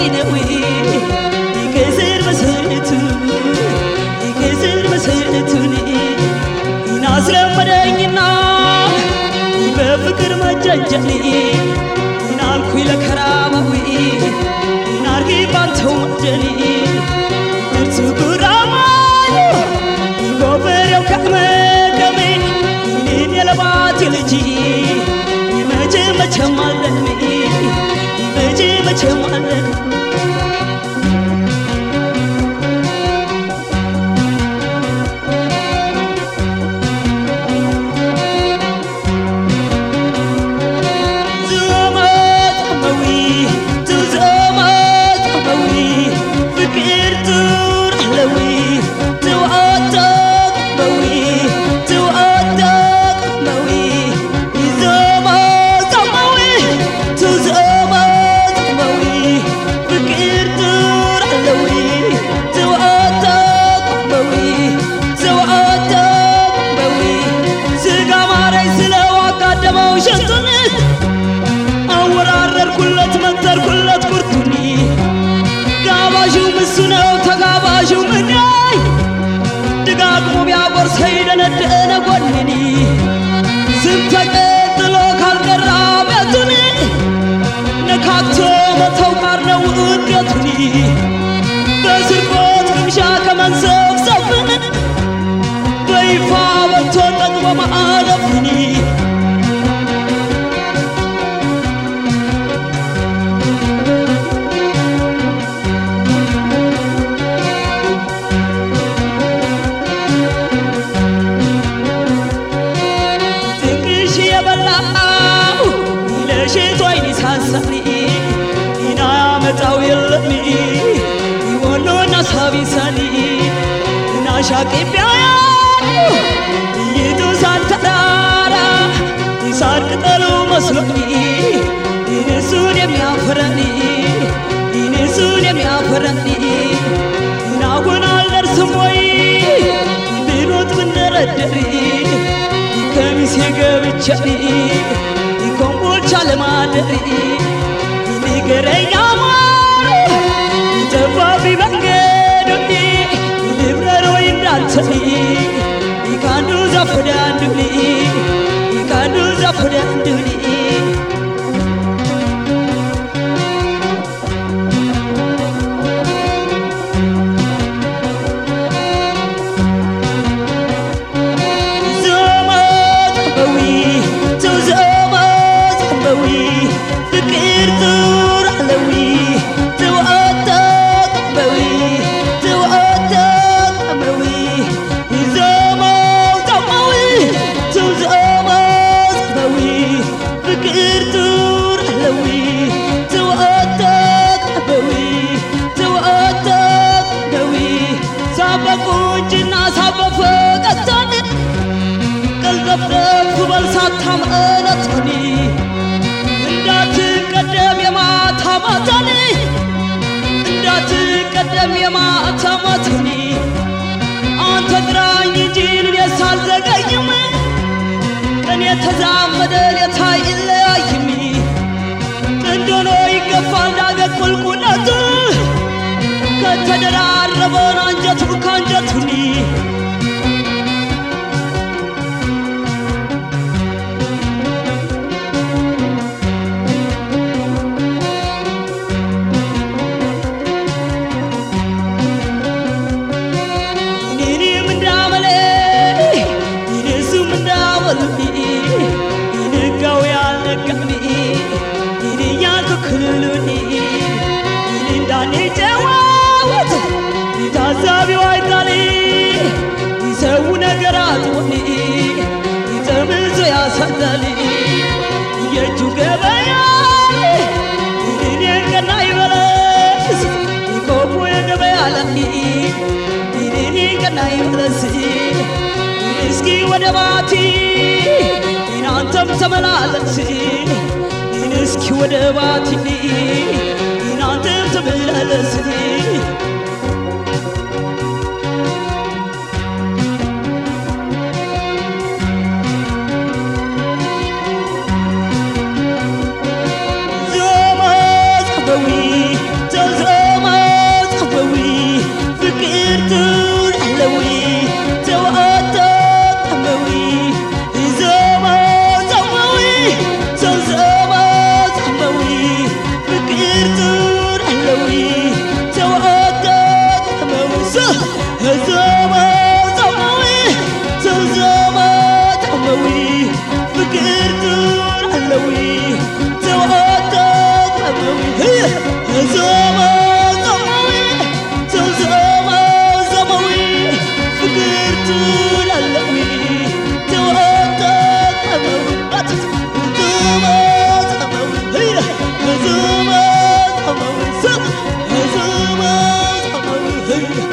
نوي يكسر مسيرتوني يناصر مديننا بفكر مجنجني ينالكوي لكراموي يناركي بانتو مجني درسو قرامانو يغفر يوكامي ينين يلبات يلجي يمجي مجمالني يمجي مجمالني أنا قولني سمتك أنتلو كالقرابتني نكاتو متوقعنا وقتني بسرقوت كمشاك من سفسفن بيفا وطنك وما عرفني شاكي بيايا يدوسان تدارا يسار قتلو مسلوني ينسون يميافرني يناغون الدرسموي بيروت من دردري كميس يقبتشني يكون شالمادري ينقري يامارو يتفابي بنقدوني You can't do that for the anduli. You can't do that for the anduli. ሳታም እለትኒ እንዳትቀደም የማታማተኒ እንዳትቀደም የማታማተኒ አንተ ጥራኝ እንጂ እኔ ሳልዘገይም ቀን የተዛመደ ሌታ ይለያይም እንደሆነ ይገፋል ዳገት ቁልቁለቱ ከተደራረበን አንጀቱ ካንጀቱኒ Iski wadabati inantam tamalalasi iski wadabati inantam tamalalasi Zoma zabawi زموي زموي فكرتون علوي توعدت أموي هي زموي زموي فكرتون علوي توعدت أموي زموي هي زموي